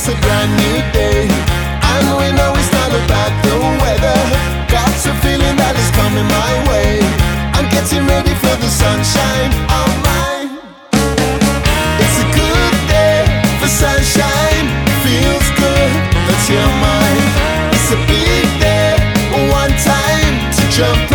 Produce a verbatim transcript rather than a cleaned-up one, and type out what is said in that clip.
it's a brand new day, and we know it's not about the weather. Got a feeling that it's coming my way. I'm getting ready for the sunshine on mine. It's a good day for sunshine. Feels good that you're mine. It's a big day, one time to jump